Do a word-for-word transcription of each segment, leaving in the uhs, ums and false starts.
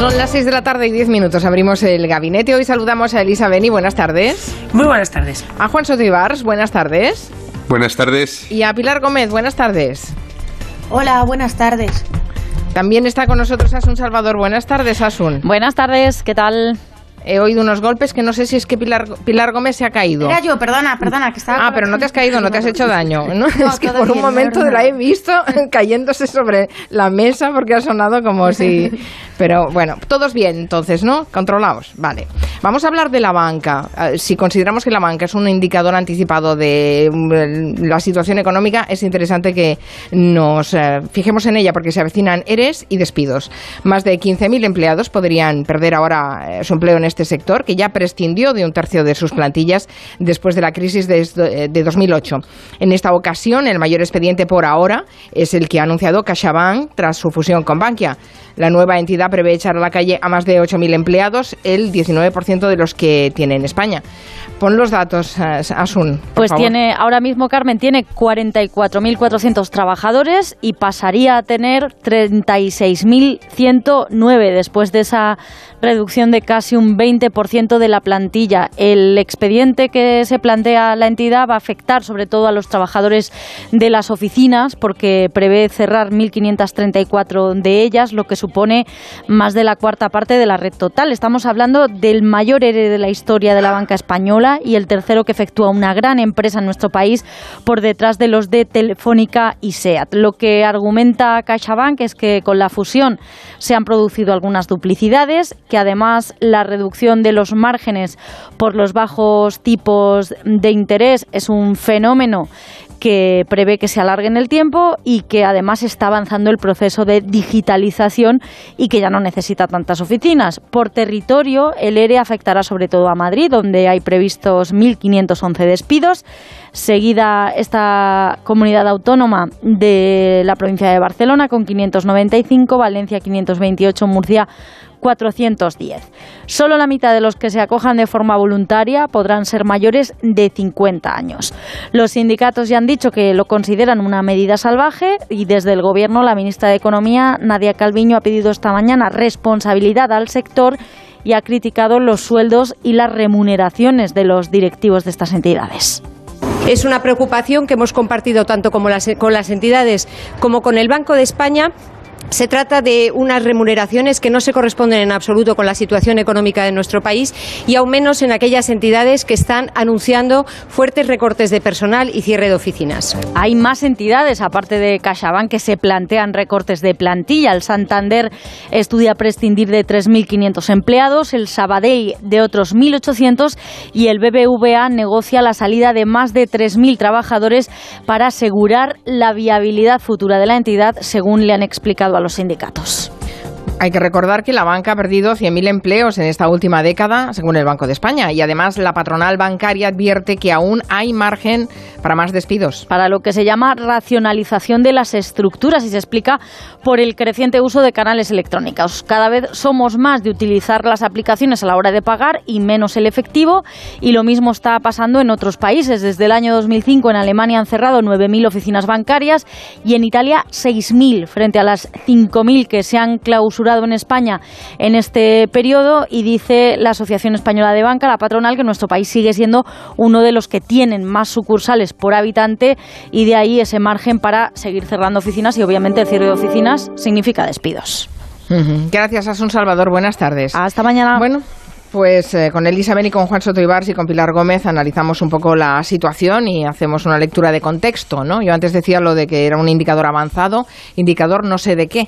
Son las seis de la tarde y diez minutos. Abrimos el gabinete. Hoy saludamos a Elisa Beni. Buenas tardes. Muy buenas tardes. A Juan Soto Ibars. Buenas tardes. Buenas tardes. Y a Pilar Gómez. Buenas tardes. Hola, buenas tardes. También está con nosotros Asun Salvador. Buenas tardes, Asun. Buenas tardes, ¿qué tal? He oído unos golpes que no sé si es que Pilar, Pilar Gómez se ha caído. Era yo, perdona, perdona, que estaba... Ah, pero no te has caído, no te has hecho daño. No, no es que por bien, un momento no, no. la he visto cayéndose sobre la mesa porque ha sonado como si... Pero bueno, todos bien entonces, ¿no? Controlados, vale. Vamos a hablar de la banca. Si consideramos que la banca es un indicador anticipado de la situación económica, es interesante que nos eh, fijemos en ella porque se avecinan eres y despidos. Más de quince mil empleados podrían perder ahora eh, su empleo en este sector, que ya prescindió de un tercio de sus plantillas después de la crisis de, de dos mil ocho. En esta ocasión, el mayor expediente por ahora es el que ha anunciado CaixaBank tras su fusión con Bankia. La nueva entidad prevé echar a la calle a más de ocho mil empleados, el diecinueve por ciento de los que tiene en España. Pon los datos, Asun. Pues favor. tiene, ahora mismo, Carmen, tiene cuarenta y cuatro mil cuatrocientos trabajadores y pasaría a tener treinta y seis mil ciento nueve después de esa reducción de casi un veinte por ciento de la plantilla. El expediente que se plantea la entidad va a afectar sobre todo a los trabajadores de las oficinas porque prevé cerrar mil quinientas treinta y cuatro de ellas, lo que supone más de la cuarta parte de la red total. Estamos hablando del mayor ERE de la historia de la banca española y el tercero que efectúa una gran empresa en nuestro país por detrás de los de Telefónica y SEAT. Lo que argumenta CaixaBank es que con la fusión se han producido algunas duplicidades, que además la reducción de los márgenes por los bajos tipos de interés es un fenómeno que prevé que se alargue en el tiempo y que además está avanzando el proceso de digitalización y que ya no necesita tantas oficinas. Por territorio, el ERE afectará sobre todo a Madrid, donde hay previstos mil quinientos once despidos. Seguida esta comunidad autónoma de la provincia de Barcelona con quinientos noventa y cinco, Valencia quinientos veintiocho, Murcia cuatrocientos diez. Solo la mitad de los que se acojan de forma voluntaria podrán ser mayores de cincuenta años. Los sindicatos ya han dicho que lo consideran una medida salvaje y desde el Gobierno la ministra de Economía, Nadia Calviño, ha pedido esta mañana responsabilidad al sector y ha criticado los sueldos y las remuneraciones de los directivos de estas entidades. Es una preocupación que hemos compartido tanto como las, con las entidades como con el Banco de España. Se trata de unas remuneraciones que no se corresponden en absoluto con la situación económica de nuestro país y aún menos en aquellas entidades que están anunciando fuertes recortes de personal y cierre de oficinas. Hay más entidades, aparte de CaixaBank, que se plantean recortes de plantilla. El Santander estudia prescindir de tres mil quinientos empleados, el Sabadell de otros mil ochocientos y el B B V A negocia la salida de más de tres mil trabajadores para asegurar la viabilidad futura de la entidad, según le han explicado a los sindicatos. Hay que recordar que la banca ha perdido cien mil empleos en esta última década, según el Banco de España, y además la patronal bancaria advierte que aún hay margen para más despidos. Para lo que se llama racionalización de las estructuras y se explica por el creciente uso de canales electrónicos. Cada vez somos más de utilizar las aplicaciones a la hora de pagar y menos el efectivo, y lo mismo está pasando en otros países. Desde el año dos mil cinco en Alemania han cerrado nueve mil oficinas bancarias y en Italia seis mil, frente a las cinco mil que se han clausurado en España en este periodo, y dice la Asociación Española de Banca, la patronal, que nuestro país sigue siendo uno de los que tienen más sucursales por habitante y de ahí ese margen para seguir cerrando oficinas y obviamente el cierre de oficinas significa despidos. Uh-huh. Gracias, Asun Salvador. Buenas tardes. Hasta mañana. Bueno, pues eh, con Elisa Beni, con Juan Soto Ibars y con Pilar Gómez analizamos un poco la situación y hacemos una lectura de contexto, ¿no? Yo antes decía lo de que era un indicador avanzado, indicador no sé de qué.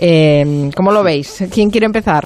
Eh, ¿Cómo lo veis? ¿Quién quiere empezar?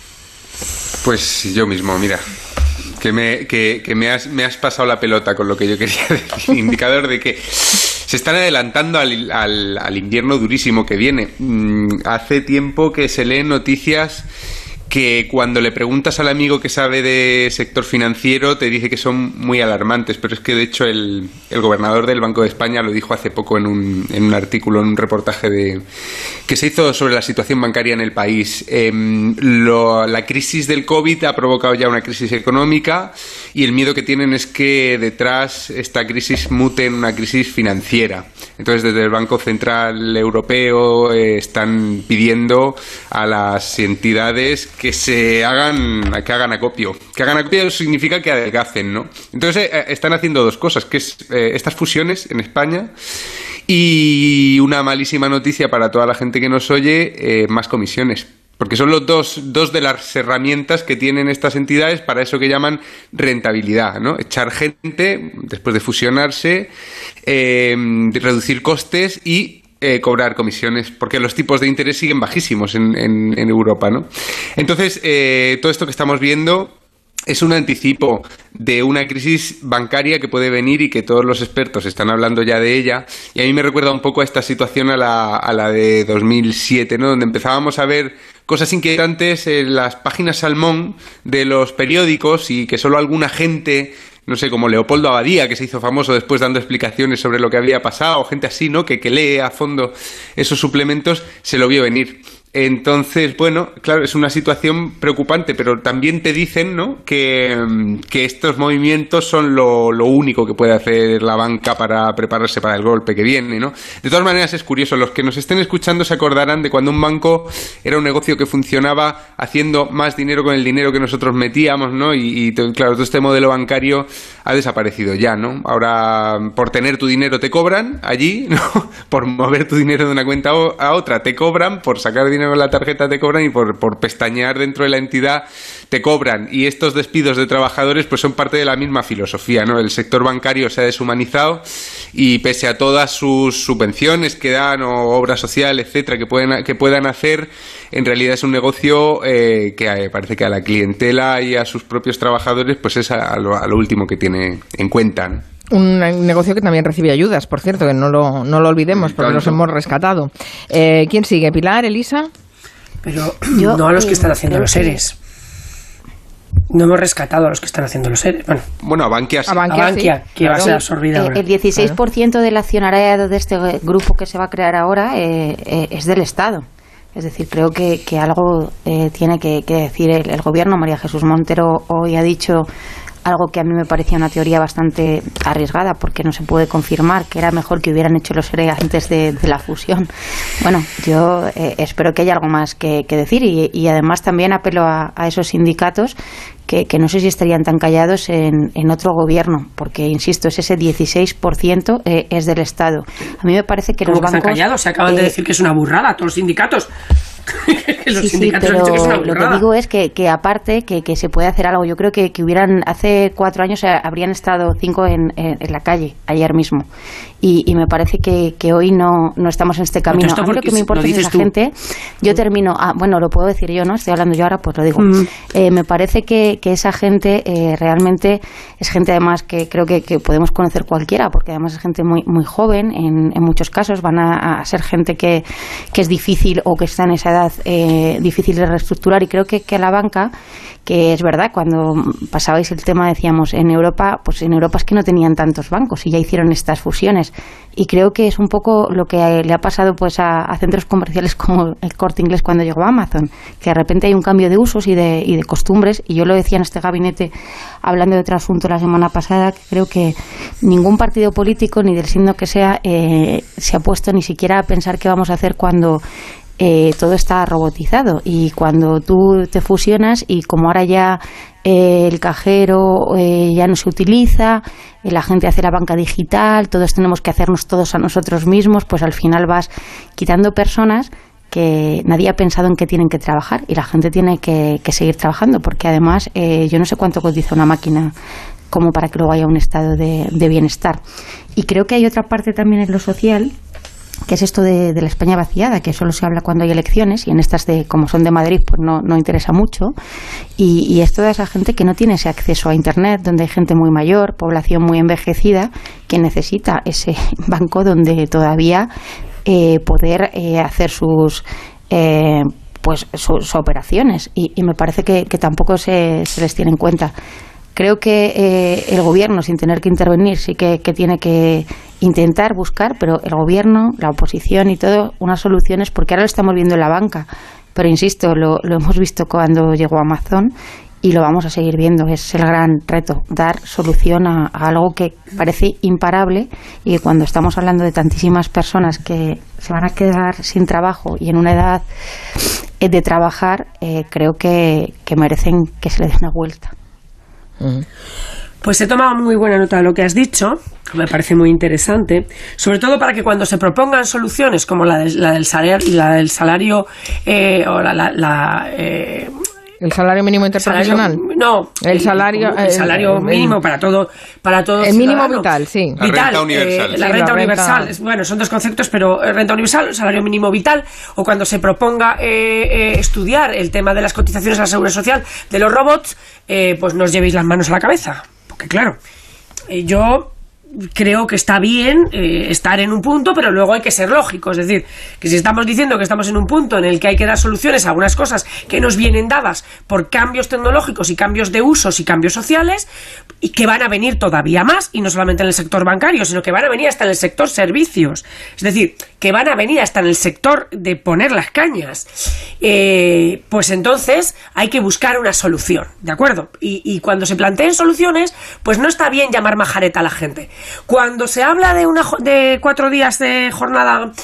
Pues yo mismo, mira. Que me, que, que me, has, me has pasado la pelota con lo que yo quería decir. Indicador de que se están adelantando al, al, al invierno durísimo que viene. Mm, hace tiempo que se leen noticias que cuando le preguntas al amigo que sabe de sector financiero te dice que son muy alarmantes, pero es que de hecho el, el gobernador del Banco de España lo dijo hace poco en un, en un artículo, en un reportaje de, que se hizo sobre la situación bancaria en el país. Eh, lo, la crisis del COVID ha provocado ya una crisis económica y el miedo que tienen es que detrás esta crisis mute en una crisis financiera. Entonces desde el Banco Central Europeo eh, están pidiendo a las entidades que se hagan, que hagan acopio. Que hagan acopio significa que adelgacen, ¿no? Entonces eh, están haciendo dos cosas, que es eh, estas fusiones en España y una malísima noticia para toda la gente que nos oye, eh, más comisiones. Porque son los dos, dos de las herramientas que tienen estas entidades para eso que llaman rentabilidad, ¿no? Echar gente después de fusionarse, eh, reducir costes y Eh, cobrar comisiones, porque los tipos de interés siguen bajísimos en, en, en Europa, ¿no? Entonces, eh, todo esto que estamos viendo es un anticipo de una crisis bancaria que puede venir y que todos los expertos están hablando ya de ella, y a mí me recuerda un poco a esta situación a la, a la de dos mil siete, ¿no? Donde empezábamos a ver cosas inquietantes en las páginas salmón de los periódicos y que solo alguna gente, no sé, como Leopoldo Abadía, que se hizo famoso después dando explicaciones sobre lo que había pasado, o gente así, ¿no?, que, que lee a fondo esos suplementos, se lo vio venir. Entonces, bueno, claro, es una situación preocupante, pero también te dicen, ¿no?, que, que estos movimientos son lo, lo único que puede hacer la banca para prepararse para el golpe que viene, ¿no? De todas maneras, es curioso, los que nos estén escuchando se acordarán de cuando un banco era un negocio que funcionaba haciendo más dinero con el dinero que nosotros metíamos, ¿no? Y, y claro, todo este modelo bancario ha desaparecido ya, ¿no? Ahora, por tener tu dinero te cobran allí, ¿no? Por mover tu dinero de una cuenta a otra te cobran, por sacar dinero con la tarjeta te cobran y por, por pestañear dentro de la entidad te cobran. Y estos despidos de trabajadores pues son parte de la misma filosofía, ¿no? El sector bancario se ha deshumanizado y pese a todas sus subvenciones que dan o obra social, etcétera, que pueden que puedan hacer, en realidad es un negocio eh, que eh, parece que a la clientela y a sus propios trabajadores pues es a, a, lo, a lo último que tiene en cuenta, ¿no? Un negocio que también recibe ayudas, por cierto, que no lo, no lo olvidemos, porque los hemos rescatado. Eh, ¿Quién sigue? ¿Pilar? ¿Elisa? Pero Yo, no a los que están haciendo los ERES. No hemos rescatado a los que están haciendo los ERES. Bueno, bueno a Bankia, a Bankia, a Bankia sí, que claro. va a ser absorbida eh, ahora. El dieciséis por ciento claro. del accionariado de este grupo que se va a crear ahora eh, eh, es del Estado. Es decir, creo que, que algo eh, tiene que, que decir el, el gobierno. María Jesús Montero hoy ha dicho algo que a mí me parecía una teoría bastante arriesgada, porque no se puede confirmar, que era mejor que hubieran hecho los ERE antes de, de la fusión. Bueno, yo eh, espero que haya algo más que, que decir y, y además también apelo a, a esos sindicatos que, que no sé si estarían tan callados en, en otro gobierno, porque, insisto, es ese dieciséis por ciento eh, es del Estado. A mí me parece que los ¿Cómo que bancos... están callados? Se acaban eh, de decir que es una burrada, todos los sindicatos. Los sí, sí, pero lo que digo es que, que aparte que, que se puede hacer algo. Yo creo que, que hubieran hace cuatro años habrían estado cinco en, en, en la calle ayer mismo y, y me parece que, que hoy no, no estamos en este camino. A mí lo que me importa es esa tú. gente. Yo termino. Ah, bueno, lo puedo decir yo, ¿no? Estoy hablando yo ahora, pues lo digo. Mm. Eh, me parece que, que esa gente eh, realmente es gente además que creo que, que podemos conocer cualquiera, porque además es gente muy muy joven. En, en muchos casos van a, a ser gente que, que es difícil o que está en esa edad eh, difícil de reestructurar, y creo que, que la banca, que es verdad, cuando pasabais el tema decíamos en Europa, pues en Europa es que no tenían tantos bancos y ya hicieron estas fusiones, y creo que es un poco lo que le ha pasado pues a, a centros comerciales como el Corte Inglés cuando llegó a Amazon, que de repente hay un cambio de usos y de, y de costumbres, y yo lo decía en este gabinete hablando de otro asunto la semana pasada, que creo que ningún partido político, ni del signo que sea, eh, se ha puesto ni siquiera a pensar qué vamos a hacer cuando Eh, todo está robotizado, y cuando tú te fusionas y como ahora ya eh, el cajero eh, ya no se utiliza, eh, la gente hace la banca digital, todos tenemos que hacernos todos a nosotros mismos, pues al final vas quitando personas que nadie ha pensado en que tienen que trabajar, y la gente tiene que, que seguir trabajando, porque además eh, yo no sé cuánto cotiza una máquina como para que luego haya un estado de, de bienestar. Y creo que hay otra parte también en lo social, que es esto de, de la España vaciada, que solo se habla cuando hay elecciones, y en estas, de como son de Madrid, pues no, no interesa mucho, y, y es toda esa gente que no tiene ese acceso a Internet, donde hay gente muy mayor, población muy envejecida, que necesita ese banco donde todavía eh, poder eh, hacer sus... Eh, pues sus operaciones y, y me parece que, que tampoco se, se les tiene en cuenta. Creo que eh, el gobierno, sin tener que intervenir, sí que, que tiene que intentar buscar, pero el gobierno, la oposición y todo, unas soluciones, porque ahora lo estamos viendo en la banca, pero insisto, lo, lo hemos visto cuando llegó Amazon y lo vamos a seguir viendo. Es el gran reto, dar solución a, a algo que parece imparable y que cuando estamos hablando de tantísimas personas que se van a quedar sin trabajo y en una edad de trabajar, eh, creo que, que merecen que se le dé una vuelta. Pues he tomado muy buena nota de lo que has dicho, me parece muy interesante, sobre todo para que cuando se propongan soluciones como la del, la del salario, la del salario eh, o la, la, la eh, el salario mínimo interprofesional. Salario, no, el salario, el, el salario el, mínimo el, para todo, para todo. El mínimo vital, sí. La vital, renta universal. Eh, la sí, renta la universal. Renta... Bueno, son dos conceptos, pero renta universal, salario mínimo vital, o cuando se proponga eh, eh, estudiar el tema de las cotizaciones a la seguridad social de los robots, eh, pues no os llevéis las manos a la cabeza, porque claro, eh, yo creo que está bien eh, estar en un punto, pero luego hay que ser lógico. Es decir, que si estamos diciendo que estamos en un punto en el que hay que dar soluciones a algunas cosas que nos vienen dadas por cambios tecnológicos y cambios de usos y cambios sociales, y que van a venir todavía más, y no solamente en el sector bancario, sino que van a venir hasta en el sector servicios. Es decir, que van a venir hasta en el sector de poner las cañas. Eh, pues entonces hay que buscar una solución, ¿de acuerdo? Y, y cuando se planteen soluciones, pues no está bien llamar majareta a la gente. Cuando se habla de una de cuatro días de jornada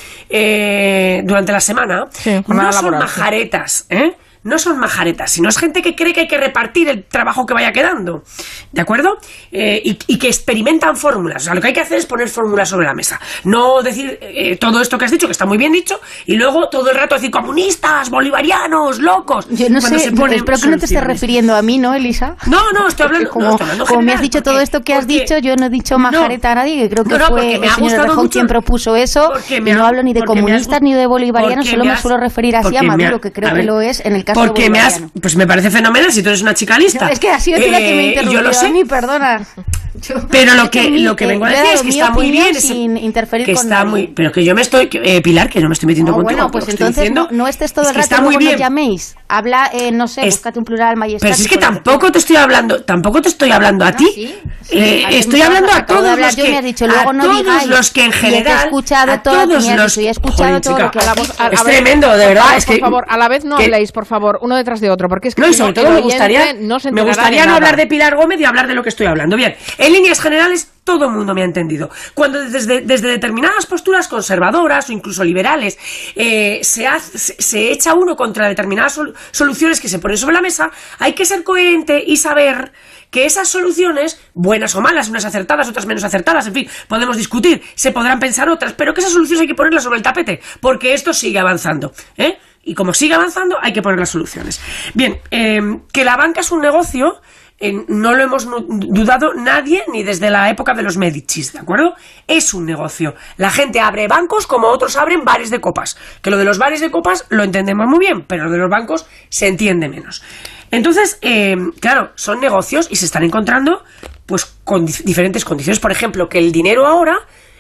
eh, durante la semana, sí, no son laboral, majaretas, ¿eh? No son majaretas, sino es gente que cree que hay que repartir el trabajo que vaya quedando, ¿de acuerdo? Eh, y, y que experimentan fórmulas. O sea, lo que hay que hacer es poner fórmulas sobre la mesa. No decir eh, todo esto que has dicho, que está muy bien dicho, y luego todo el rato decir comunistas, bolivarianos, locos. Yo no sé, espero que no te estés refiriendo a mí, ¿no, Elisa? No, no, estoy hablando... Como, no, estoy hablando como general, me has dicho porque, todo esto que has porque, dicho, yo no he dicho majareta no, a nadie, que creo que no, no, fue el señor Errejón quien propuso eso, y no hablo ni de comunistas ni de bolivarianos, solo me, has, me suelo referir así a Maduro, ha, que creo que lo es en el caso de bolivariano. Pues me parece fenomenal si tú eres una chica lista. No, es que ha sido tú eh, la que me interrumpió. Yo lo sé. A mí, perdona. Yo, pero lo que lo que vengo a decir es que está muy bien, sin interferir que con está nadie. muy, pero que yo me estoy eh, Pilar, que no me estoy metiendo no, contigo. Bueno, pues entonces diciendo, no, no estés todo es el rato, está muy bien. No llaméis. Habla, eh, no sé, es, búscate un plural majestático. Pero es que tampoco te estoy hablando, tampoco te estoy hablando a ti. Sí, sí, eh, estoy hablando a todos los que, me has dicho, luego a no todos digáis, los que en general, he escuchado a todo todos lo que los y he escuchado todo lo que a, a, es a tremendo, de verdad. Es por que, favor, a la vez no que, habléis, por favor, uno detrás de otro, porque es que no, y si sobre no, todo me gustaría, no se me gustaría de no hablar de Pilar Gómez y hablar de lo que estoy hablando. Bien, en líneas generales todo el mundo me ha entendido. Cuando desde, desde determinadas posturas conservadoras o incluso liberales eh, se, hace, se, se echa uno contra determinadas sol, soluciones que se ponen sobre la mesa, hay que ser coherente y saber que esas soluciones, buenas o malas, unas acertadas, otras menos acertadas, en fin, podemos discutir, se podrán pensar otras, pero que esas soluciones hay que ponerlas sobre el tapete, porque esto sigue avanzando, ¿eh? Y como sigue avanzando, hay que poner las soluciones. Bien, eh, que la banca es un negocio... Eh, no lo hemos dudado nadie ni desde la época de los Medicis, ¿de acuerdo? Es un negocio. La gente abre bancos como otros abren bares de copas. Que lo de los bares de copas lo entendemos muy bien, pero lo de los bancos se entiende menos. Entonces, eh, claro, son negocios y se están encontrando pues con dif- diferentes condiciones. Por ejemplo, que el dinero ahora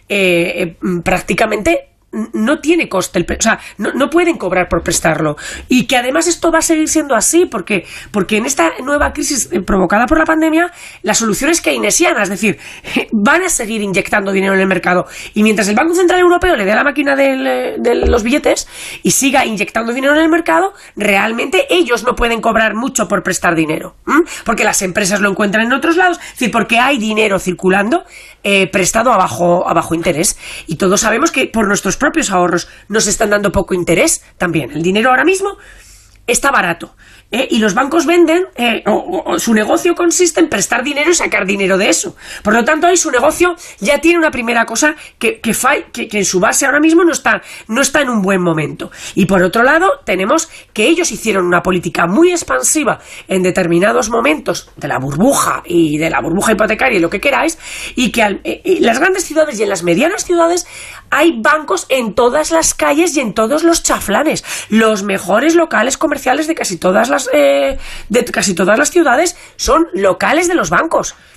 eh, eh, prácticamente... no tiene coste, el pre- o sea, no, no pueden cobrar por prestarlo, y que además esto va a seguir siendo así porque, porque en esta nueva crisis eh, provocada por la pandemia la solución es keynesiana, es decir, van a seguir inyectando dinero en el mercado, y mientras el Banco Central Europeo le dé a la máquina del, de los billetes y siga inyectando dinero en el mercado, realmente ellos no pueden cobrar mucho por prestar dinero, ¿m? Porque las empresas lo encuentran en otros lados, es decir, porque hay dinero circulando eh, prestado a bajo, a bajo interés, y todos sabemos que por nuestros propios ahorros nos están dando poco interés también. El dinero ahora mismo está barato, ¿eh? Y los bancos venden, eh, o, o, o su negocio consiste en prestar dinero y sacar dinero de eso. Por lo tanto, ahí su negocio ya tiene una primera cosa que, que, fa, que, que en su base ahora mismo no está, no está en un buen momento. Y por otro lado, tenemos que ellos hicieron una política muy expansiva en determinados momentos de la burbuja y de la burbuja hipotecaria y lo que queráis, y que al, eh, en las grandes ciudades y en las medianas ciudades hay bancos en todas las calles y en todos los chaflanes. Los mejores locales comerciales de casi todas las eh, de casi todas las ciudades son locales de los bancos.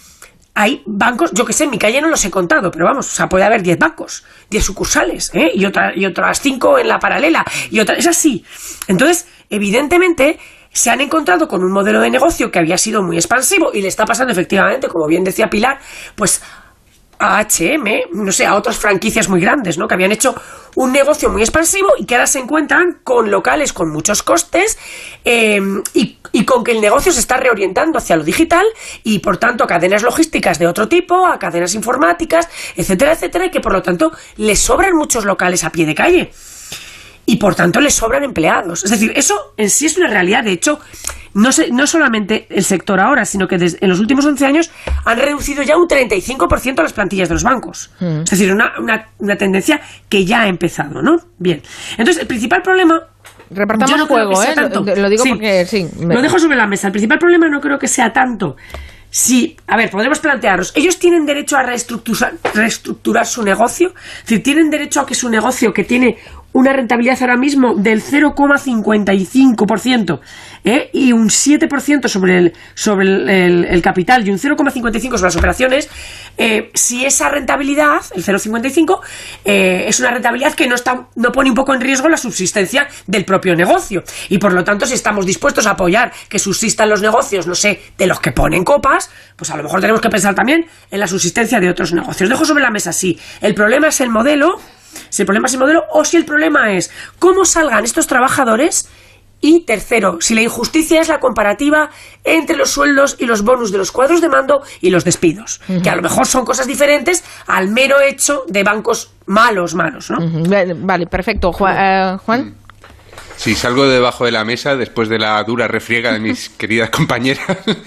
hay bancos, yo que sé, en mi calle no los he contado, pero vamos, o sea, puede haber diez bancos, diez sucursales, ¿eh? y, otra, y otras cinco en la paralela, y otra, es así. Entonces, evidentemente, se han encontrado con un modelo de negocio que había sido muy expansivo y le está pasando efectivamente, como bien decía Pilar, pues a H y eme, no sé, a otras franquicias muy grandes, ¿no? Que habían hecho un negocio muy expansivo y que ahora se encuentran con locales con muchos costes eh, y, y con que el negocio se está reorientando hacia lo digital y, por tanto, a cadenas logísticas de otro tipo, a cadenas informáticas, etcétera, etcétera, y que, por lo tanto, les sobran muchos locales a pie de calle. Y, por tanto, les sobran empleados. Es decir, eso en sí es una realidad. De hecho, no, sé, no solamente el sector ahora, sino que desde, en los últimos once años han reducido ya un treinta y cinco por ciento las plantillas de los bancos. Mm. Es decir, una, una, una tendencia que ya ha empezado, ¿no? Bien. Entonces, el principal problema... Repartamos no juego, ¿eh? Tanto. Lo digo sí, porque sí. Me... Lo dejo sobre la mesa. El principal problema no creo que sea tanto... Sí, a ver, podemos plantearnos, ¿ellos tienen derecho a reestructurar, reestructurar su negocio? Es decir, ¿tienen derecho a que su negocio, que tiene una rentabilidad ahora mismo del cero coma cincuenta y cinco por ciento ¿eh? y un siete por ciento sobre el, sobre el, el, el capital y un cero coma cincuenta y cinco por ciento sobre las operaciones, eh, si esa rentabilidad, el cero coma cincuenta y cinco, eh, es una rentabilidad que no, está, no pone un poco en riesgo la subsistencia del propio negocio? Y por lo tanto, si estamos dispuestos a apoyar que subsistan los negocios, no sé, de los que ponen copas, pues a lo mejor tenemos que pensar también en la subsistencia de otros negocios. Dejo sobre la mesa, sí, el problema es el modelo, si el problema es el modelo o si el problema es cómo salgan estos trabajadores. Y tercero, si la injusticia es la comparativa entre los sueldos y los bonus de los cuadros de mando y los despidos, uh-huh. que a lo mejor son cosas diferentes al mero hecho de bancos malos, malos, ¿no? Uh-huh. Vale, perfecto. Juan, uh, Juan. Sí, salgo debajo de la mesa después de la dura refriega de mis queridas compañeras.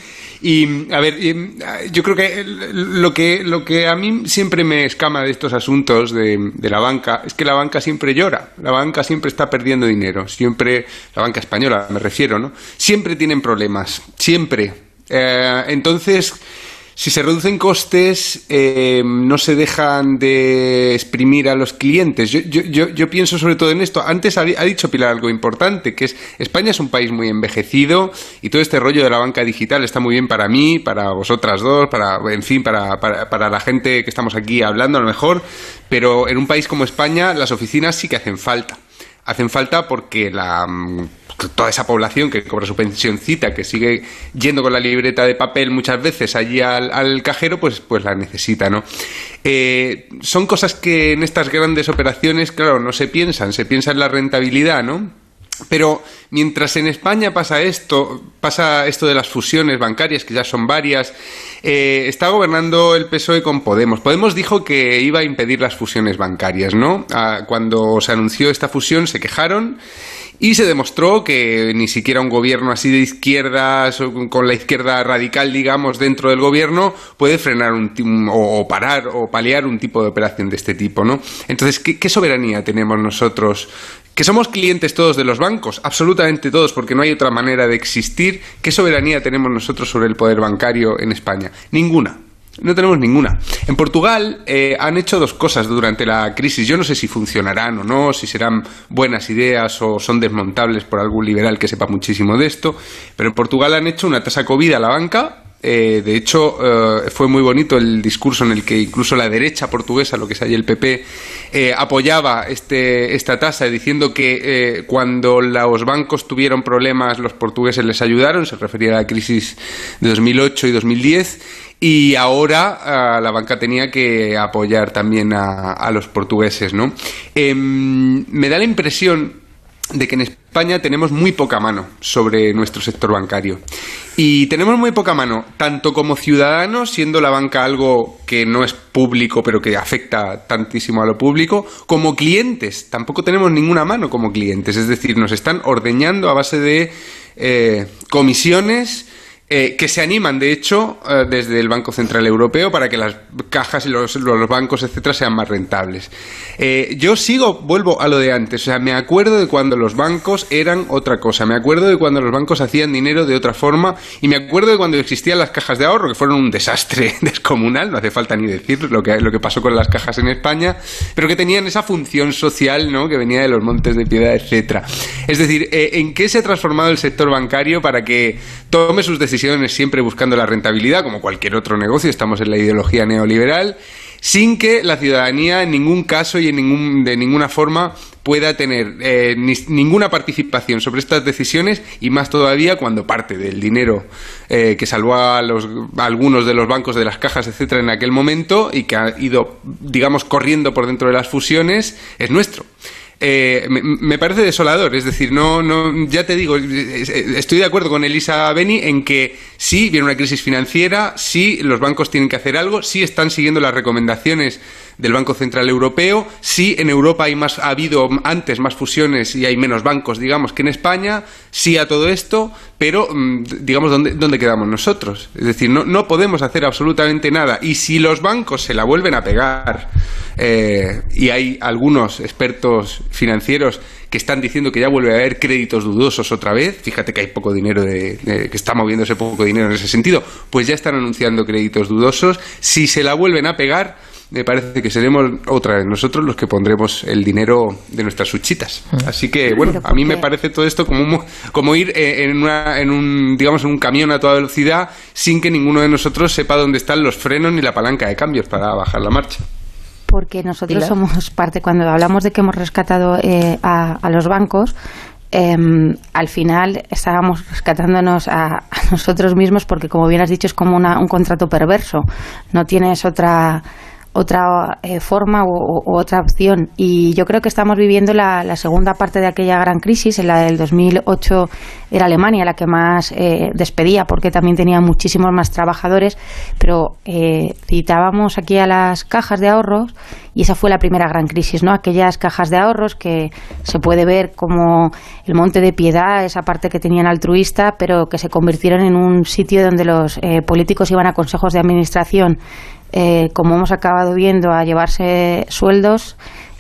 Y, a ver, yo creo que lo que lo que a mí siempre me escama de estos asuntos de, de la banca es que la banca siempre llora, la banca siempre está perdiendo dinero, siempre, la banca española me refiero, ¿no? Siempre tienen problemas, siempre. Eh, entonces, si se reducen costes, eh, no se dejan de exprimir a los clientes. Yo, yo, yo, yo pienso sobre todo en esto. Antes ha, ha dicho Pilar algo importante, que es España es un país muy envejecido y todo este rollo de la banca digital está muy bien para mí, para vosotras dos, para, en fin, para, para, para la gente que estamos aquí hablando a lo mejor, pero en un país como España las oficinas sí que hacen falta. Hacen falta porque la... toda esa población que cobra su pensioncita, que sigue yendo con la libreta de papel muchas veces allí al, al cajero, pues, pues la necesita, ¿no? Eh, son cosas que en estas grandes operaciones, claro, no se piensan, se piensa en la rentabilidad, ¿no? Pero mientras en España pasa esto, pasa esto de las fusiones bancarias, que ya son varias, eh, está gobernando el P S O E con Podemos. Podemos dijo que iba a impedir las fusiones bancarias, ¿no? Ah, cuando se anunció esta fusión se quejaron y se demostró que ni siquiera un gobierno así de izquierdas, con la izquierda radical, digamos, dentro del gobierno, puede frenar un, o parar o paliar un tipo de operación de este tipo, ¿no? Entonces, ¿qué, qué soberanía tenemos nosotros? ¿Que somos clientes todos de los bancos? Absolutamente todos, porque no hay otra manera de existir. ¿Qué soberanía tenemos nosotros sobre el poder bancario en España? Ninguna. No tenemos ninguna. En Portugal eh, han hecho dos cosas durante la crisis. Yo no sé si funcionarán o no, si serán buenas ideas o son desmontables por algún liberal que sepa muchísimo de esto, pero en Portugal han hecho una tasa COVID a la banca. Eh, de hecho, eh, fue muy bonito el discurso en el que incluso la derecha portuguesa, lo que es allí el P P, eh, apoyaba este, esta tasa diciendo que eh, cuando los bancos tuvieron problemas los portugueses les ayudaron, se refería a la crisis de dos mil ocho y dos mil diez, y ahora uh, la banca tenía que apoyar también a, a los portugueses, ¿no? Eh, me da la impresión de que en España tenemos muy poca mano sobre nuestro sector bancario. Y tenemos muy poca mano, tanto como ciudadanos, siendo la banca algo que no es público, pero que afecta tantísimo a lo público, como clientes. Tampoco tenemos ninguna mano como clientes. Es decir, nos están ordeñando a base de eh, comisiones eh, que se animan, de hecho, eh, desde el Banco Central Europeo para que las cajas y los, los bancos, etcétera, sean más rentables. Eh, yo sigo, vuelvo a lo de antes. O sea, me acuerdo de cuando los bancos eran otra cosa. Me acuerdo de cuando los bancos hacían dinero de otra forma. Y me acuerdo de cuando existían las cajas de ahorro, que fueron un desastre descomunal. No hace falta ni decir lo que, lo que pasó con las cajas en España. Pero que tenían esa función social, ¿no?, que venía de los Montes de Piedad, etcétera. Es decir, eh, ¿en qué se ha transformado el sector bancario para que tome sus decisiones decisiones siempre buscando la rentabilidad, como cualquier otro negocio, estamos en la ideología neoliberal, sin que la ciudadanía en ningún caso y en ningún, de ninguna forma pueda tener eh, ni, ninguna participación sobre estas decisiones, y más todavía cuando parte del dinero eh, que salvó a, los, a algunos de los bancos, de las cajas, etcétera, en aquel momento, y que ha ido, digamos, corriendo por dentro de las fusiones, es nuestro. Eh, me, me parece desolador, es decir, no, no, ya te digo, estoy de acuerdo con Elisa Beni en que sí viene una crisis financiera, sí los bancos tienen que hacer algo, sí están siguiendo las recomendaciones del Banco Central Europeo, sí en Europa hay más, ha habido antes más fusiones y hay menos bancos, digamos, que en España, sí a todo esto, pero digamos, ¿dónde, dónde quedamos nosotros? Es decir, no, no podemos hacer absolutamente nada, y si los bancos se la vuelven a pegar, eh, y hay algunos expertos financieros que están diciendo que ya vuelve a haber créditos dudosos otra vez, fíjate que hay poco dinero, de, de, que está moviéndose poco dinero en ese sentido, pues ya están anunciando créditos dudosos. Si se la vuelven a pegar, me parece que seremos otra vez nosotros los que pondremos el dinero de nuestras huchitas. Así que, bueno, a mí me parece todo esto como, como ir en, una, en un, digamos, en un camión a toda velocidad sin que ninguno de nosotros sepa dónde están los frenos ni la palanca de cambios para bajar la marcha. Porque nosotros ¿Dila? somos parte, cuando hablamos de que hemos rescatado eh, a, a los bancos, eh, al final estábamos rescatándonos a, a nosotros mismos, porque, como bien has dicho, es como una, un contrato perverso. No tienes otra otra eh, forma o, o otra opción, y yo creo que estamos viviendo la, la segunda parte de aquella gran crisis. En la del dos mil ocho era Alemania la que más eh, despedía, porque también tenía muchísimos más trabajadores, pero eh, citábamos aquí a las cajas de ahorros, y esa fue la primera gran crisis, ¿no? Aquellas cajas de ahorros que se puede ver como el monte de piedad, esa parte que tenían altruista, pero que se convirtieron en un sitio donde los eh, políticos iban a consejos de administración, Eh, como hemos acabado viendo, a llevarse sueldos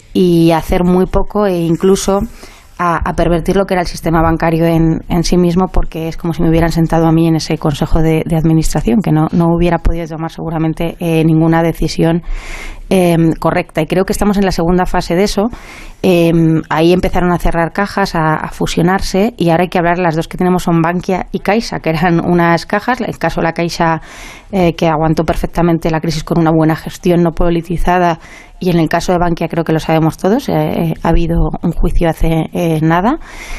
y a hacer muy poco, e incluso a, a pervertir lo que era el sistema bancario en, en sí mismo, porque es como si me hubieran sentado a mí en ese consejo de, de administración, que no, no hubiera podido tomar seguramente eh, ninguna decisión eh, correcta. Y creo que estamos en la segunda fase de eso. Eh, ahí empezaron a cerrar cajas, a, a fusionarse, y ahora hay que hablar. Las dos que tenemos son Bankia y Caixa, que eran unas cajas. En el caso de la Caixa, eh, que aguantó perfectamente la crisis con una buena gestión no politizada, y en el caso de Bankia creo que lo sabemos todos. Eh, ha habido un juicio hace eh, nada,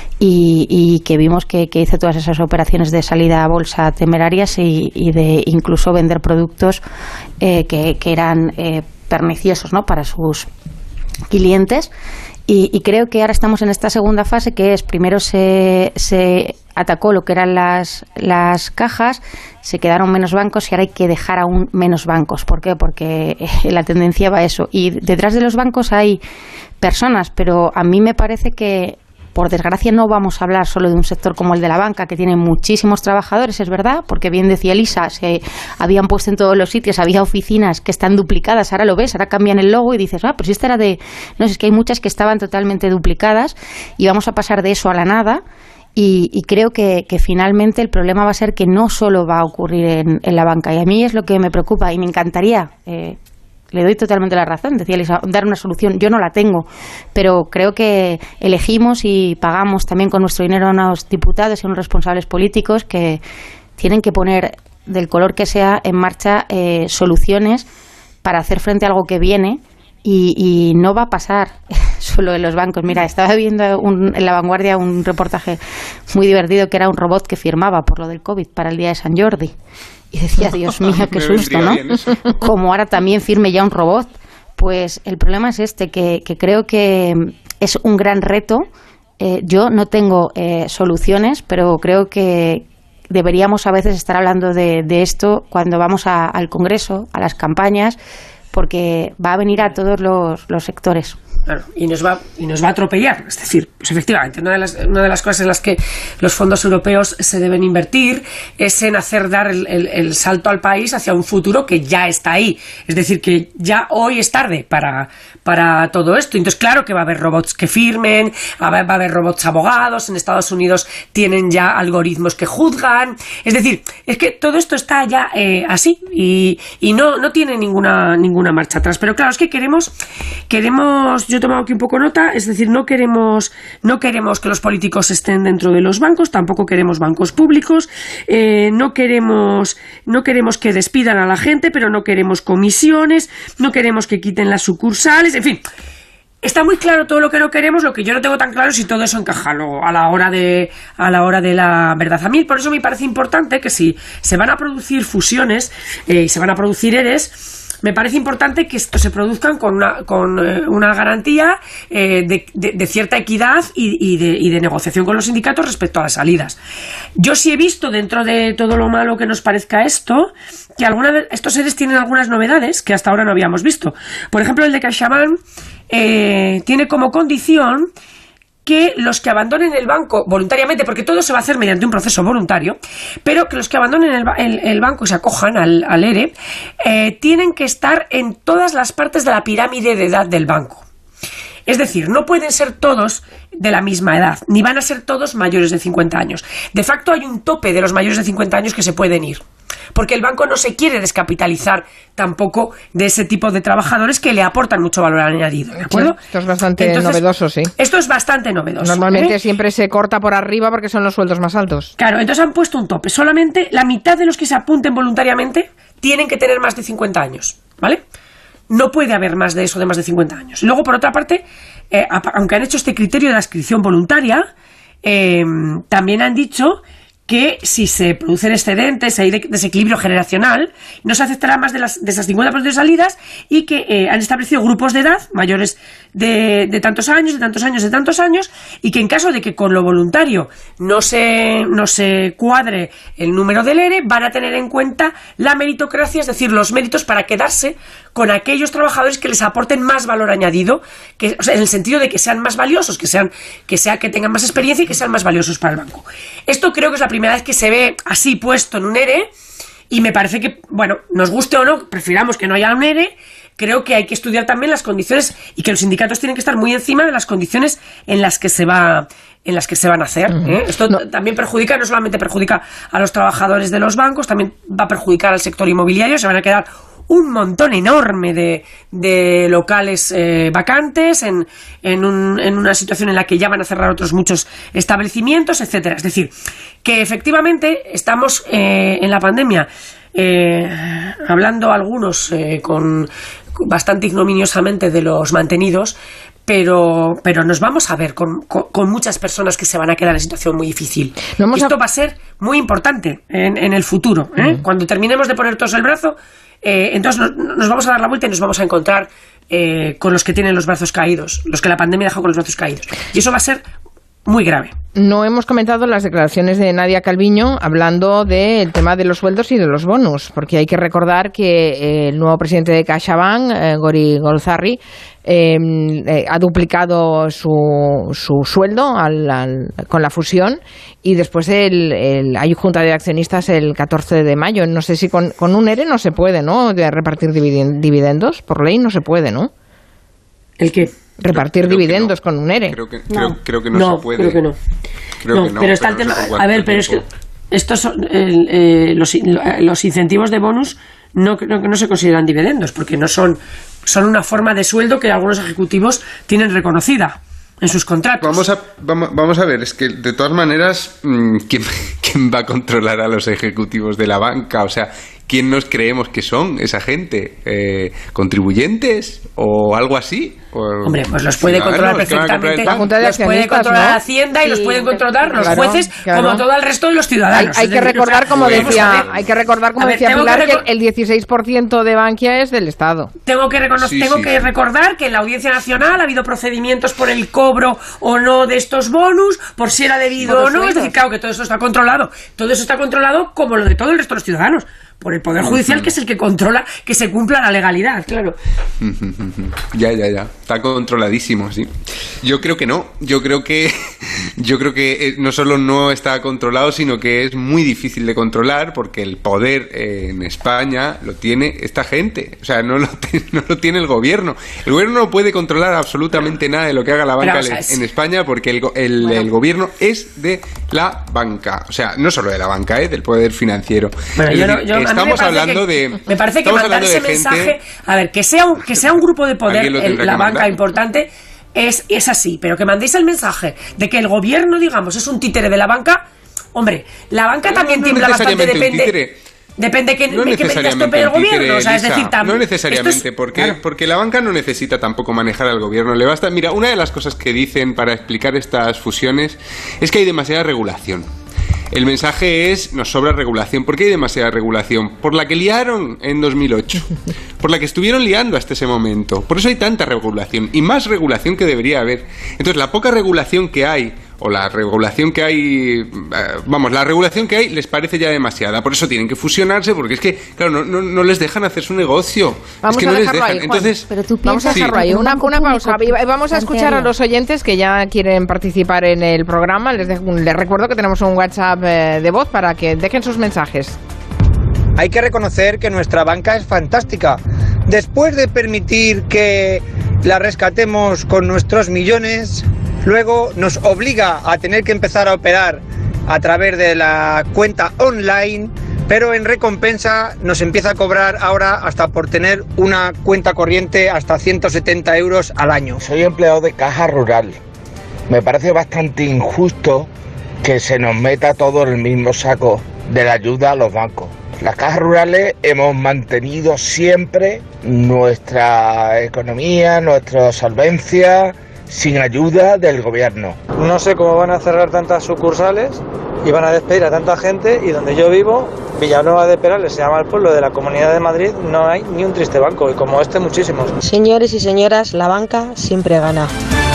y, y que vimos que, que hizo todas esas operaciones de salida a bolsa temerarias, y, y de incluso vender productos eh, que, que eran eh, perniciosos, ¿no?, para sus clientes. Y, y creo que ahora estamos en esta segunda fase, que es, primero se, se atacó lo que eran las, las cajas, se quedaron menos bancos, y ahora hay que dejar aún menos bancos. ¿Por qué? Porque eh, la tendencia va a eso. Y detrás de los bancos hay personas, pero a mí me parece que, por desgracia, no vamos a hablar solo de un sector como el de la banca, que tiene muchísimos trabajadores, es verdad, porque bien decía Elisa, se habían puesto en todos los sitios, había oficinas que están duplicadas, ahora lo ves, ahora cambian el logo y dices, ah, pues esta era de... No, es que hay muchas que estaban totalmente duplicadas, y vamos a pasar de eso a la nada. Y, y creo que, que finalmente el problema va a ser que no solo va a ocurrir en, en la banca, y a mí es lo que me preocupa, y me encantaría... Eh, le doy totalmente la razón, decía Elisa, dar una solución. Yo no la tengo, pero creo que elegimos y pagamos también con nuestro dinero a unos diputados y a unos responsables políticos que tienen que poner, del color que sea, en marcha eh, soluciones para hacer frente a algo que viene, y, y no va a pasar solo en los bancos. Mira, estaba viendo un, en La Vanguardia un reportaje muy divertido, que era un robot que firmaba por lo del COVID para el día de San Jordi. Y decía, Dios mío, qué susto, ¿no? Como ahora también firme ya un robot. Pues el problema es este, que, que creo que es un gran reto. Eh, yo no tengo eh, soluciones, pero creo que deberíamos a veces estar hablando de, de esto cuando vamos a, al Congreso, a las campañas, porque va a venir a todos los, los sectores. Claro, y nos va y nos va a atropellar. Es decir, pues efectivamente, una de las una de las cosas en las que los fondos europeos se deben invertir es en hacer dar el, el, el salto al país hacia un futuro que ya está ahí. Es decir, que ya hoy es tarde para, para todo esto. Entonces, claro que va a haber robots que firmen, va a haber robots abogados. En Estados Unidos tienen ya algoritmos que juzgan. Es decir, es que todo esto está ya eh, así, y, y no, no tiene ninguna, ninguna marcha atrás. Pero claro, es que queremos, queremos yo he tomado aquí un poco nota, es decir, no queremos, no queremos que los políticos estén dentro de los bancos, tampoco queremos bancos públicos, eh, no queremos, no queremos que despidan a la gente, pero no queremos comisiones, no queremos que quiten las sucursales, en fin. Está muy claro todo lo que no queremos, lo que yo no tengo tan claro es si todo eso encaja luego a la hora de a la hora de la verdad. A mí por eso me parece importante que si se van a producir fusiones y eh, se van a producir ERES, me parece importante que esto se produzcan con una, con, eh, una garantía eh, de, de, de cierta equidad y, y, de, y de negociación con los sindicatos respecto a las salidas. Yo sí he visto, dentro de todo lo malo que nos parezca esto, que alguna de estos ERES tienen algunas novedades que hasta ahora no habíamos visto. Por ejemplo, el de CaixaBank eh, tiene como condición que los que abandonen el banco voluntariamente, porque todo se va a hacer mediante un proceso voluntario, pero que los que abandonen el, el, el banco y se acojan al, al ERE, eh, tienen que estar en todas las partes de la pirámide de edad del banco. Es decir, no pueden ser todos de la misma edad, ni van a ser todos mayores de cincuenta años. De facto, hay un tope de los mayores de cincuenta años que se pueden ir, porque el banco no se quiere descapitalizar tampoco de ese tipo de trabajadores que le aportan mucho valor añadido, ¿de acuerdo? Sí, esto es bastante Entonces, novedoso, sí. Esto es bastante novedoso. Normalmente ¿eh? siempre se corta por arriba porque son los sueldos más altos. Claro, entonces han puesto un tope. Solamente la mitad de los que se apunten voluntariamente tienen que tener más de cincuenta años, ¿vale? No puede haber más de eso, de más de cincuenta años. Y luego, por otra parte, eh, aunque han hecho este criterio de la inscripción voluntaria, eh, también han dicho que si se producen excedentes, hay desequilibrio generacional, no se aceptará más de, las, de esas cincuenta por ciento de salidas, y que eh, han establecido grupos de edad mayores de, de tantos años, de tantos años, de tantos años, y que en caso de que con lo voluntario no se, no se cuadre el número del ERE, van a tener en cuenta la meritocracia, es decir, los méritos para quedarse con aquellos trabajadores que les aporten más valor añadido, que, o sea, en el sentido de que sean más valiosos, que sean, que sea, que tengan más experiencia y que sean más valiosos para el banco. Esto creo que es la primera vez que se ve así puesto en un ERE, y me parece que, bueno, nos guste o no, prefiramos que no haya un ERE. Creo que hay que estudiar también las condiciones y que los sindicatos tienen que estar muy encima de las condiciones en las que se va en las que se van a hacer. ¿eh? Esto no. también perjudica, no solamente perjudica a los trabajadores de los bancos, también va a perjudicar al sector inmobiliario. Se van a quedar un montón enorme de, de locales eh, vacantes en, en, un, en una situación en la que ya van a cerrar otros muchos establecimientos, etcétera. Es decir, que efectivamente estamos eh, en la pandemia eh, hablando algunos eh, con bastante ignominiosamente de los mantenidos, pero pero nos vamos a ver con, con, con muchas personas que se van a quedar en situación muy difícil. No Esto a... va a ser muy importante en, en el futuro. ¿eh? Mm. Cuando terminemos de poner todos el brazo, eh, entonces nos, nos vamos a dar la vuelta y nos vamos a encontrar eh, con los que tienen los brazos caídos, los que la pandemia dejó con los brazos caídos. Y eso va a ser muy grave. No hemos comentado las declaraciones de Nadia Calviño hablando del tema de los sueldos y de los bonus, porque hay que recordar que el nuevo presidente de CaixaBank, eh, Gori Golzarri, eh, eh, ha duplicado su, su sueldo al, al, con la fusión, y después el, el, hay junta de accionistas el catorce de mayo. No sé si con, con un ERE no se puede, ¿no?, de repartir dividendos. Por ley no se puede, ¿no? ¿El qué? Repartir creo, creo dividendos no. con un ERE. Creo que no, creo, creo que no, no se puede. Creo que no. Creo no, que no pero está pero el tema. A ver, pero es que estos son eh, eh, los, los incentivos de bonus no, no, no se consideran dividendos, porque no son son una forma de sueldo que algunos ejecutivos tienen reconocida en sus contratos. Vamos a, vamos, vamos a ver, es que de todas maneras, ¿quién, ¿quién va a controlar a los ejecutivos de la banca? O sea, ¿quién nos creemos que son esa gente? Eh, ¿Contribuyentes o algo así? O, Hombre, pues los puede controlar perfectamente. La Junta de los puede controlar ¿no? Hacienda y sí, los pueden controlar los claro, jueces claro. como todo el resto de los ciudadanos. Hay, hay que recordar, o sea, como decía, hay que recordar, como ver, decía Pilar, que, recor- que el dieciséis por ciento de Bankia es del Estado. Tengo que reconocer, sí, tengo sí, que sí. recordar que en la Audiencia Nacional ha habido procedimientos por el cobro o no de estos bonus, por si era debido o no. Sueldos. Es decir, claro que todo eso está controlado. Todo eso está controlado como lo de todo el resto de los ciudadanos. Por el Poder Judicial, que es el que controla que se cumpla la legalidad, claro. Ya, ya, ya. Está controladísimo, sí. Yo creo que no. Yo creo que yo creo que no solo no está controlado, sino que es muy difícil de controlar porque el poder eh, en España lo tiene esta gente. O sea, no lo, no lo tiene el gobierno. El gobierno no puede controlar absolutamente nada de lo que haga la banca Pero, o sea, es... en España porque el, el, bueno. el gobierno es de la banca. O sea, no solo de la banca, ¿eh? Del poder financiero. Bueno, es yo decir, no, yo, estamos hablando que, de... Me parece que mandar ese mensaje... Gente, a ver, que sea un, que sea un grupo de poder, el, la banca mandar. importante... Es, es así, pero que mandéis el mensaje de que el gobierno, digamos, es un títere de la banca. Hombre, la banca no, también no, no tiembla bastante, depende. Depende que, no que necesariamente el gobierno, o sea, es decir, tam, no necesariamente, es, porque, claro. porque la banca no necesita tampoco manejar al gobierno. Le basta, mira, una de las cosas que dicen para explicar estas fusiones es que hay demasiada regulación. El mensaje es, nos sobra regulación. ¿Por qué hay demasiada regulación? Por la que liaron en dos mil ocho, por la que estuvieron liando hasta ese momento. Por eso hay tanta regulación, y más regulación que debería haber. Entonces, la poca regulación que hay, o la regulación que hay, eh, vamos, la regulación que hay les parece ya demasiada. Por eso tienen que fusionarse, porque es que, claro, no, no, no les dejan hacer su negocio. Vamos es que a no les dejarlo dejan. ahí, Entonces, Pero tú vamos a dejarlo sí. ahí. Una, una pausa. Vamos a escuchar a los oyentes que ya quieren participar en el programa. Les, dejo, les recuerdo que tenemos un WhatsApp eh, de voz para que dejen sus mensajes. Hay que reconocer que nuestra banca es fantástica. Después de permitir que la rescatemos con nuestros millones, luego nos obliga a tener que empezar a operar a través de la cuenta online, pero en recompensa nos empieza a cobrar ahora hasta por tener una cuenta corriente hasta ciento setenta euros al año. Soy empleado de Caja Rural. Me parece bastante injusto que se nos meta todo en el mismo saco de la ayuda a los bancos. Las cajas rurales hemos mantenido siempre nuestra economía, nuestra solvencia, sin ayuda del gobierno. No sé cómo van a cerrar tantas sucursales y van a despedir a tanta gente, y donde yo vivo, Villanueva de Perales, se llama el pueblo de la Comunidad de Madrid, no hay ni un triste banco, y como este muchísimos. Señores y señoras, la banca siempre gana.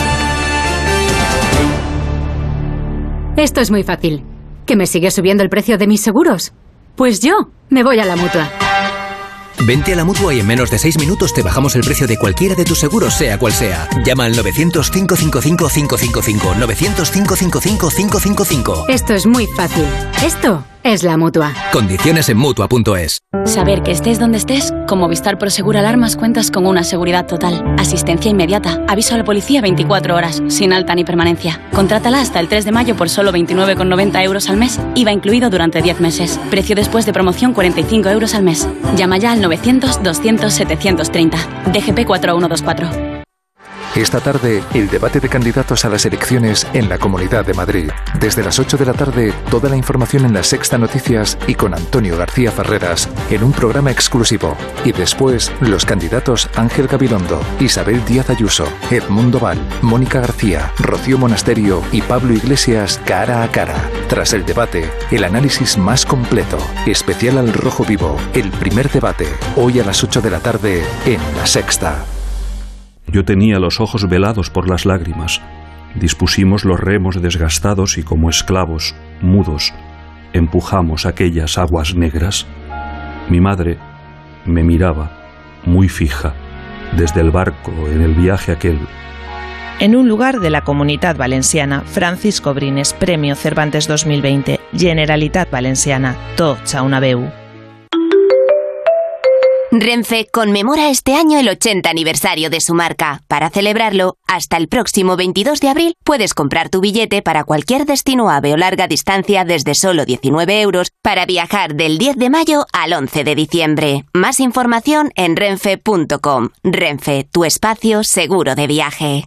Esto es muy fácil. ¿Que me sigue subiendo el precio de mis seguros? Pues yo me voy a la Mutua. Vente a la Mutua y en menos de seis minutos te bajamos el precio de cualquiera de tus seguros, sea cual sea. Llama al novecientos, cinco cinco cinco, cinco cinco cinco, novecientos, cinco cinco cinco, cinco cinco cinco. Esto es muy fácil. Esto es la Mutua. Condiciones en Mutua punto es. Saber que estés donde estés, con Movistar Prosegur Alarmas cuentas con una seguridad total, asistencia inmediata, aviso a la policía veinticuatro horas, sin alta ni permanencia. Contrátala hasta el tres de mayo por solo veintinueve con noventa euros al mes, I V A incluido durante diez meses. Precio después de promoción cuarenta y cinco euros al mes. Llama ya al novecientos, doscientos, setecientos treinta. D G P cuatro uno dos cuatro. Esta tarde, el debate de candidatos a las elecciones en la Comunidad de Madrid. Desde las ocho de la tarde, toda la información en La Sexta Noticias y con Antonio García Ferreras en un programa exclusivo. Y después, los candidatos Ángel Gabilondo, Isabel Díaz Ayuso, Edmundo Val, Mónica García, Rocío Monasterio y Pablo Iglesias cara a cara. Tras el debate, el análisis más completo. Especial al Rojo Vivo, el primer debate. Hoy a las ocho de la tarde en La Sexta. Yo tenía los ojos velados por las lágrimas. Dispusimos los remos desgastados y como esclavos, mudos, empujamos aquellas aguas negras. Mi madre me miraba, muy fija, desde el barco en el viaje aquel. En un lugar de la Comunitat Valenciana, Francisco Brines, Premio Cervantes dos mil veinte, Generalitat Valenciana, tots a una veu. Renfe conmemora este año el ochenta aniversario de su marca. Para celebrarlo, hasta el próximo veintidós de abril puedes comprar tu billete para cualquier destino ave o larga distancia desde solo diecinueve euros para viajar del diez de mayo al once de diciembre. Más información en renfe punto com. Renfe, tu espacio seguro de viaje.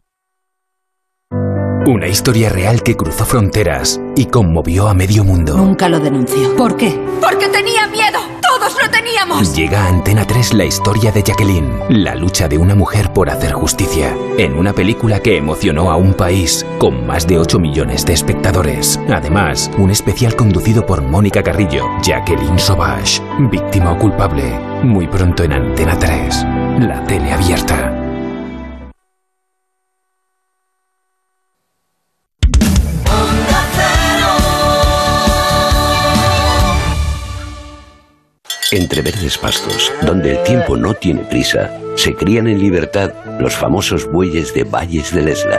Una historia real que cruzó fronteras y conmovió a medio mundo. Nunca lo denunció. ¿Por qué? ¡Porque tenía miedo! ¡Todos lo teníamos! Llega a Antena tres la historia de Jacqueline, la lucha de una mujer por hacer justicia, en una película que emocionó a un país con más de ocho millones de espectadores. Además, un especial conducido por Mónica Carrillo, Jacqueline Sauvage, víctima o culpable. Muy pronto en Antena tres, la tele abierta. Entre verdes pastos, donde el tiempo no tiene prisa, se crían en libertad los famosos bueyes de Valles del Esla.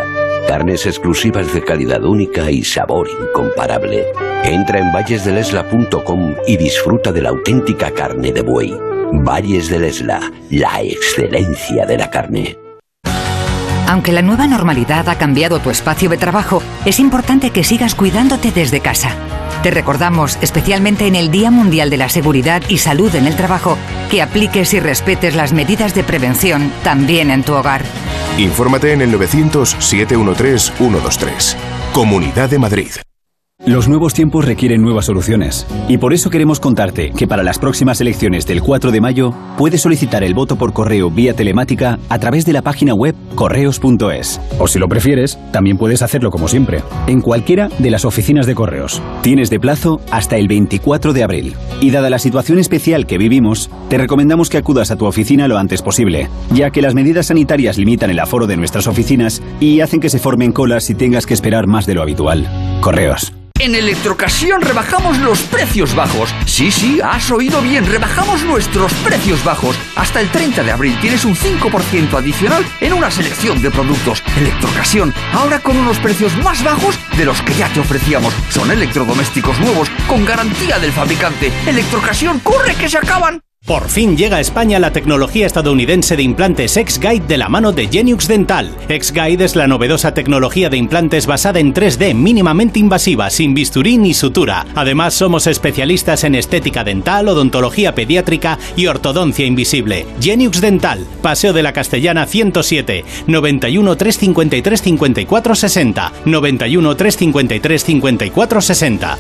Carnes exclusivas de calidad única y sabor incomparable. Entra en valles de lesla punto com y disfruta de la auténtica carne de buey. Valles de Lesla, la excelencia de la carne. Aunque la nueva normalidad ha cambiado tu espacio de trabajo, es importante que sigas cuidándote desde casa. Te recordamos, especialmente en el Día Mundial de la Seguridad y Salud en el Trabajo, que apliques y respetes las medidas de prevención también en tu hogar. Infórmate en el novecientos, siete uno tres, uno dos tres. Comunidad de Madrid. Los nuevos tiempos requieren nuevas soluciones y por eso queremos contarte que para las próximas elecciones del cuatro de mayo puedes solicitar el voto por correo vía telemática a través de la página web correos punto es. O si lo prefieres, también puedes hacerlo como siempre, en cualquiera de las oficinas de correos. Tienes de plazo hasta el veinticuatro de abril. Y dada la situación especial que vivimos, te recomendamos que acudas a tu oficina lo antes posible, ya que las medidas sanitarias limitan el aforo de nuestras oficinas y hacen que se formen colas y tengas que esperar más de lo habitual. Correos. En Electrocasión rebajamos los precios bajos. Sí, sí, has oído bien, rebajamos nuestros precios bajos. Hasta el treinta de abril tienes un cinco por ciento adicional en una selección de productos. Electrocasión, ahora con unos precios más bajos de los que ya te ofrecíamos. Son electrodomésticos nuevos, con garantía del fabricante. Electrocasión, ¡corre que se acaban! Por fin llega a España la tecnología estadounidense de implantes X-Guide de la mano de Geniux Dental. X-Guide es la novedosa tecnología de implantes basada en tres D mínimamente invasiva, sin bisturí ni sutura. Además, somos especialistas en estética dental, odontología pediátrica y ortodoncia invisible. Geniux Dental, Paseo de la Castellana ciento siete, noventa y uno, trescientos cincuenta y tres, cincuenta y cuatro sesenta, noventa y uno, trescientos cincuenta y tres, cincuenta y cuatro sesenta.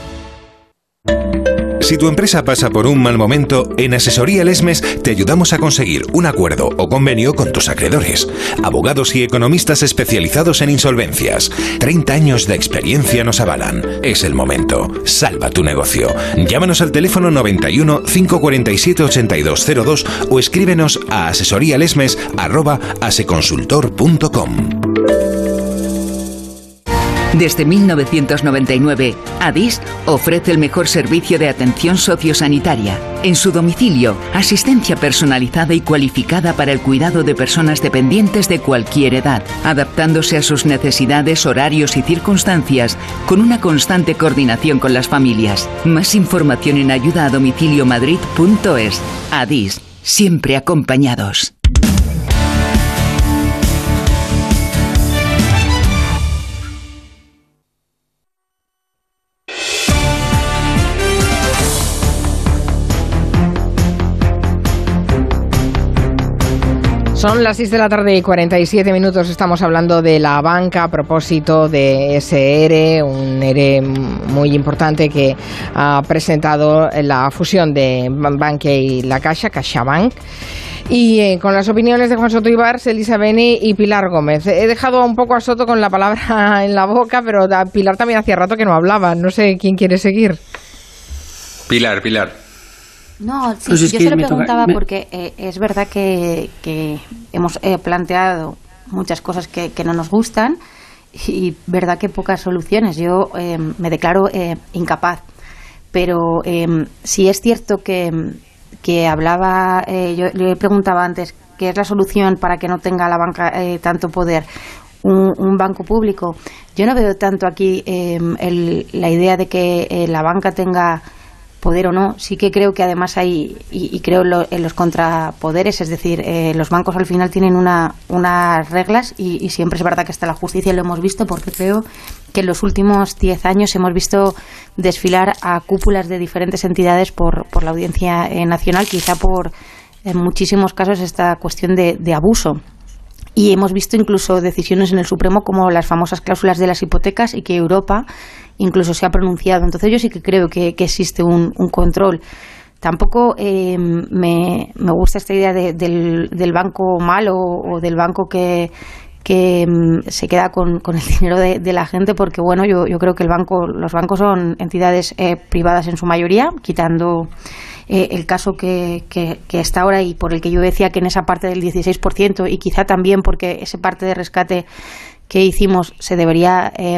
Si tu empresa pasa por un mal momento, en Asesoría Lesmes te ayudamos a conseguir un acuerdo o convenio con tus acreedores. Abogados y economistas especializados en insolvencias. treinta años de experiencia nos avalan. Es el momento. Salva tu negocio. Llámanos al teléfono noventa y uno, cinco cuarenta y siete, ochenta y dos cero dos o escríbenos a asesorialesmes arroba aseconsultor punto com. Desde mil novecientos noventa y nueve, Adis ofrece el mejor servicio de atención sociosanitaria. En su domicilio, asistencia personalizada y cualificada para el cuidado de personas dependientes de cualquier edad, adaptándose a sus necesidades, horarios y circunstancias, con una constante coordinación con las familias. Más información en ayuda a domicilio madrid punto es. Adis, siempre acompañados. Son las seis de la tarde y cuarenta y siete minutos. Estamos hablando de la banca a propósito de ese ERE, un ERE muy importante que ha presentado la fusión de Bankia y la Caixa, CaixaBank. Y eh, con las opiniones de Juan Soto Ibars, Elisa Beni y Pilar Gómez. He dejado un poco a Soto con la palabra en la boca, pero a Pilar también hacía rato que no hablaba. No sé quién quiere seguir. Pilar, Pilar. No, sí, pues es yo que se lo me preguntaba toca, me... porque eh, es verdad que, que hemos eh, planteado muchas cosas que, que no nos gustan y verdad que pocas soluciones. Yo eh, me declaro eh, incapaz, pero eh, si es cierto que, que hablaba, eh, yo le preguntaba antes, ¿qué es la solución para que no tenga la banca eh, tanto poder? Un, un banco público. Yo no veo tanto aquí eh, el, la idea de que eh, la banca tenga poder o no. Sí que creo que además hay, y, y creo lo, en los contrapoderes, es decir, eh, los bancos al final tienen una, unas reglas y, y siempre es verdad que hasta la justicia lo hemos visto, porque creo que en los últimos diez años hemos visto desfilar a cúpulas de diferentes entidades por, por la Audiencia eh, Nacional, quizá por en muchísimos casos esta cuestión de, de abuso. Y hemos visto incluso decisiones en el Supremo como las famosas cláusulas de las hipotecas y que Europa incluso se ha pronunciado. Entonces yo sí que creo que, que existe un, un control. Tampoco eh, me, me gusta esta idea de, del, del banco malo o del banco que, que um, se queda con, con el dinero de, de la gente, porque bueno, yo, yo creo que el banco, los bancos son entidades eh, privadas en su mayoría, quitando Eh, el caso que, que, que está ahora y por el que yo decía que en esa parte del dieciséis por ciento y quizá también porque esa parte de rescate que hicimos se debería eh,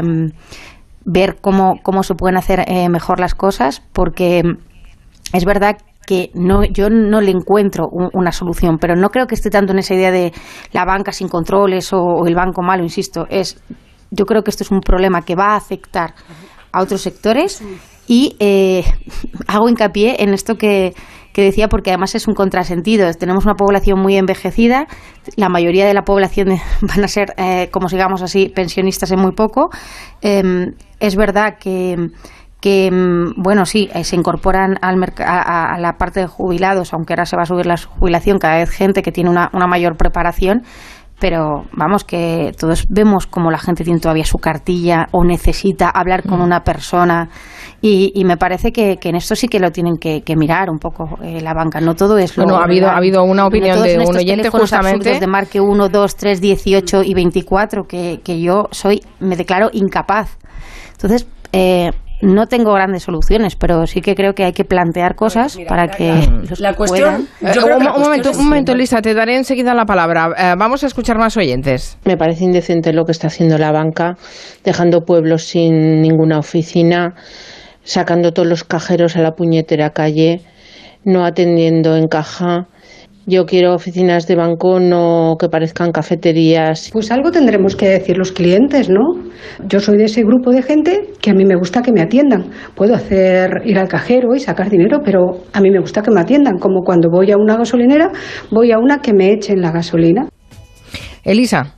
ver cómo, cómo se pueden hacer eh, mejor las cosas, porque es verdad que no, yo no le encuentro un, una solución, pero no creo que esté tanto en esa idea de la banca sin controles o, o el banco malo, insisto, es yo creo que esto es un problema que va a afectar a otros sectores y eh, hago hincapié en esto que, que decía, porque además es un contrasentido. Tenemos una población muy envejecida, la mayoría de la población van a ser, eh, como sigamos así, pensionistas en muy poco. Eh, es verdad que, que bueno, sí, se incorporan al merc- a, a la parte de jubilados, aunque ahora se va a subir la jubilación, cada vez gente que tiene una, una mayor preparación. Pero vamos, que todos vemos como la gente tiene todavía su cartilla o necesita hablar con una persona y, y me parece que, que en esto sí que lo tienen que, que mirar un poco eh, la banca. No todo es lo bueno, ha habido, ha habido una opinión no de un oyente justamente de marque uno, dos, tres, dieciocho y veinticuatro que, que yo soy, me declaro incapaz. Entonces, eh, no tengo grandes soluciones, pero sí que creo que hay que plantear cosas pues mira, para que la, los la cuestión, puedan. Yo eh, un, un momento, un momento, Lisa, te daré enseguida la palabra. Eh, vamos a escuchar más oyentes. Me parece indecente lo que está haciendo la banca, dejando pueblos sin ninguna oficina, sacando todos los cajeros a la puñetera calle, no atendiendo en caja. Yo quiero oficinas de banco, no que parezcan cafeterías. Pues algo tendremos que decir los clientes, ¿no? Yo soy de ese grupo de gente que a mí me gusta que me atiendan. Puedo hacer ir al cajero y sacar dinero, pero a mí me gusta que me atiendan. Como cuando voy a una gasolinera, voy a una que me echen la gasolina. Elisa.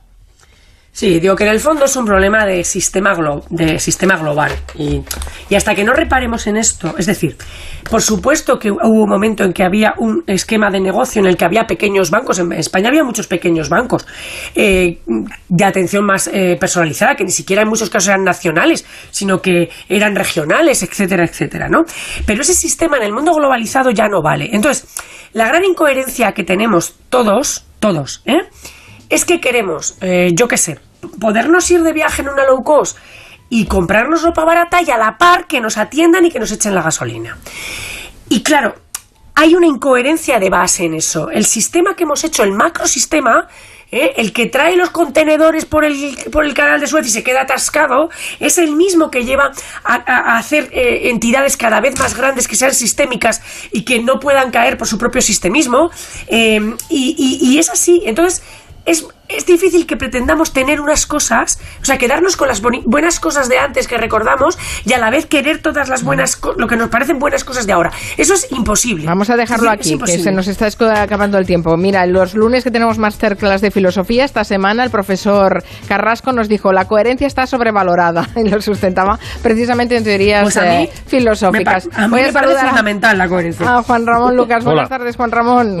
Sí, digo que en el fondo es un problema de sistema, glo- de sistema global y, y hasta que no reparemos en esto, es decir, por supuesto que hubo un momento en que había un esquema de negocio en el que había pequeños bancos, en España había muchos pequeños bancos eh, de atención más eh, personalizada, que ni siquiera en muchos casos eran nacionales, sino que eran regionales, etcétera, etcétera, ¿no? Pero ese sistema en el mundo globalizado ya no vale. Entonces, la gran incoherencia que tenemos todos, todos, ¿eh? es que queremos, eh, yo qué sé, podernos ir de viaje en una low cost y comprarnos ropa barata y a la par que nos atiendan y que nos echen la gasolina. Y claro, hay una incoherencia de base en eso. El sistema que hemos hecho, el macrosistema, ¿eh? el que trae los contenedores por el, por el canal de Suez y se queda atascado, es el mismo que lleva a, a, a hacer eh, entidades cada vez más grandes que sean sistémicas y que no puedan caer por su propio sistemismo. Eh, y, y, y es así. Entonces, Es, es difícil que pretendamos tener unas cosas, o sea, quedarnos con las boni- buenas cosas de antes que recordamos y a la vez querer todas las buenas, co- lo que nos parecen buenas cosas de ahora. Eso es imposible. Vamos a dejarlo aquí, que se nos está acabando el tiempo. Mira, los lunes que tenemos masterclass de filosofía, esta semana el profesor Carrasco nos dijo la coherencia está sobrevalorada y lo sustentaba precisamente en teorías pues a mí, eh, filosóficas. Me pa- a mí Voy me a parece fundamental la coherencia. A Juan Ramón Lucas. Buenas Hola. tardes, Juan Ramón.